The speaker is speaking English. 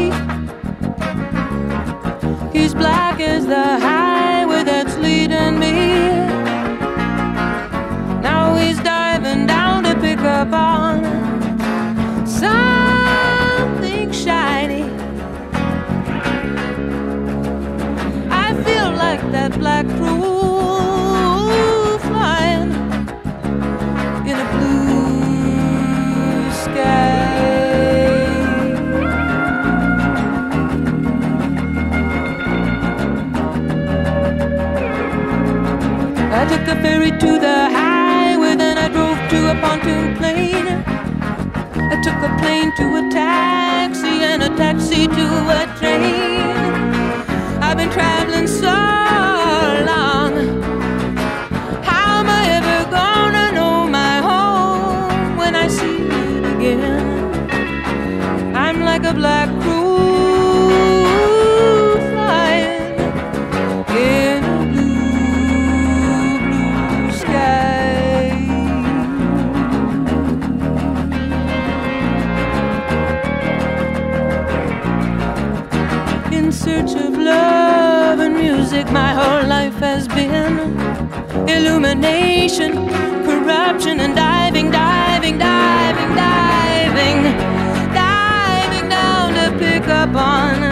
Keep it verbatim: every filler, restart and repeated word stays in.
He's black as the highway that's leading me. Now he's diving down to pick up on something shiny. I feel like that black crow flying in a blue sky. I took the ferry to the highway, then I drove to a pontoon plane. I took a plane to a taxi and a taxi to a train. I've been traveling so long, how am I ever gonna know my home when I see it again? I'm like a black crow flying in a blue, blue sky. In search of love and music, my whole life has been illumination, corruption, and diving, diving, diving, diving, diving down to pick up on